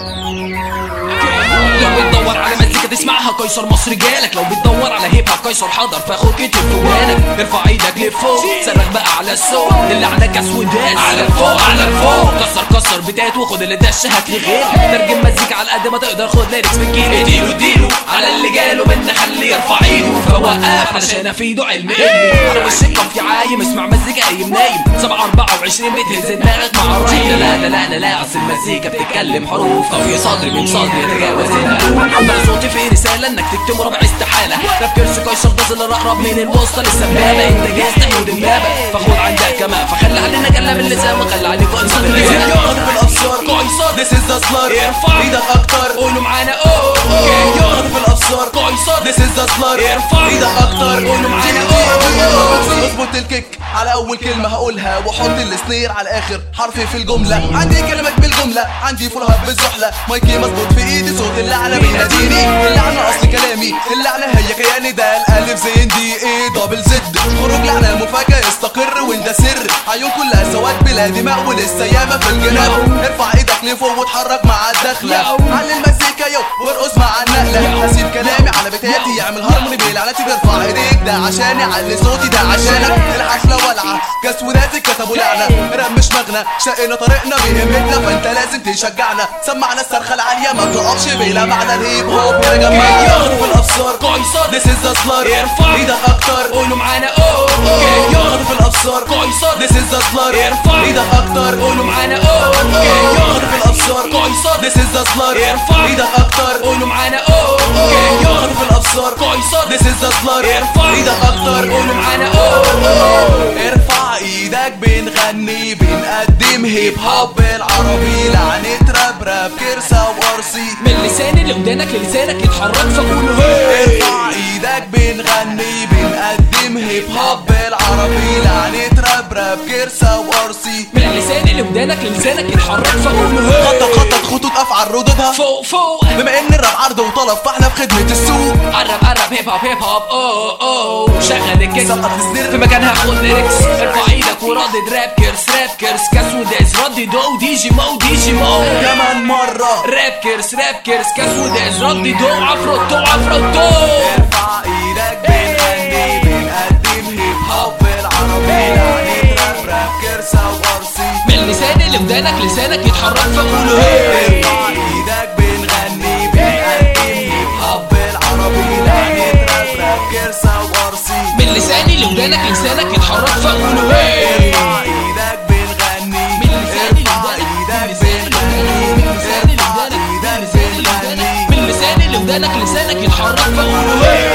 لو بتدور على مزيكا تسمعها قيصر مصر جالك، لو بتدور على هيب هوب قيصر حضر فاخد كتب في ودانك. ارفع ايدك لفوق صرخ بقى على الصوت اللي على كاس وداس على فوق على فوق. كسر بتات وخد اللي دش هاتلي غير. ترجم مزيكا على قد ما تقدر خد ليركس من كيلو. اديله على اللي جاله منا خليه يرفع ايده فوقف علشان افيده علم علمي. انا وشك في عايم اسمع مزيكا قايم نايم 724 بتهز دماغك مع الرايم. لا لا لا لا لا اصل المزيكا بتتكلم حروف طفي صدري من صدري يتجاوز القلوب. بقى صوتي في رساله انك تكتمه ربع استحاله. راب كرسي قيصر ده اللي اقرب من الوسطى للسبابه. انت جاهز تحيود امبابه فخد عندك كمان فخلي علينا كلام اللسان وخلي عليكم انصت اللسان. يقف في الابصار قيصر This is the slur ارفع ايدك اكتر قولوا معانا اوه يقف في الابصار قيصر This is the slur ارفع ايدك اكتر قولوا معانا اوه. اظبط الكيك على اول كلمة هقولها وحط السنير على الاخر حرف في الجملة. عندي كلمات بالجملة عندي فول هاب بالزحلة مايكي مظبوط في ايدي صوت اللعنة بيناديني. اللعنة اصل كلامي اللعنة هي كياني ده الالف زين دي ايه دبل زد. خروج لعنة مفاجأة استقر وانت سر عيون كلها سواد بلا دماء ولسه ياما في الجناب. ارفع ايدك لفوق واتحرك مع الدخلة على المزيكا يو وارقص مع النقلة. هسيب كلامي على بتاتي يعمل هارموني بلعنتي. ترفع ايديك ده عشان يعلي صوتي ده عشانك. الحفلة ولعة كاس ونازل كتبوا لعنة. راب مش مغنى شقنا طريقنا بهمتنا فانت لازم تشجعنا. سمعنا الصرخة العالية ما تقفش بلا معنى. الهيب هوب يا جماعة يقف في الابصار قيصر This is the slur ارفع ايدك اكتر قولوا معانا اوه يقف في الابصار قيصر This is the slur ارفع ايدك اكتر قولوا معانا اوه يقف في الابصار قيصر This is the slur ارفع ايدك اكتر قولوا معانا اوه يقف في الابصار قيصر This is the slur ارفع ايدك اكتر قولوا معانا اوه. ارفع ايدك بنغني بنقدم هيب هوب بالعربي. لعنة راب كرسة وارسي من لساني لودانك للسانك يتحرك فقولوا هي. ارفع ايدك بنغني بنقدم هيب هوب بالعربي. لعنة راب كرسة وارسي من لساني لودانك للسانك يتحرك فقولوا هي. خطط خطوط افعل ردودها فوق بما ان الراب عرض وطلب فاحنا في خدمة السوق. قرب هيب هوب اوه شغل الكيك سقط الزر في مكانها خد ليركس. ارفع ايدك وردد راب كيرس كاس وداس ردي دو دي جي مو كمان مرة راب كيرس كاس وداس ردي دو عفروتو ارفع ايدك بنغني بنقدم هيب هوب بالعربي. لعنة راب كرسة وارسي من لساني لودانك لسانك يتحرك فقولوا هي. ارفع ايدك بنغني بنقدم هيب هوب بالعربي. لعنة راب كرسة وارسي من لساني لودانك لسانك يتحرك فقولوا هي. ارفع ايدك بنغني من لساني ارفع لودانك ايدك بنغني من لساني لودانك لسانك يتحرك فقولوا هي.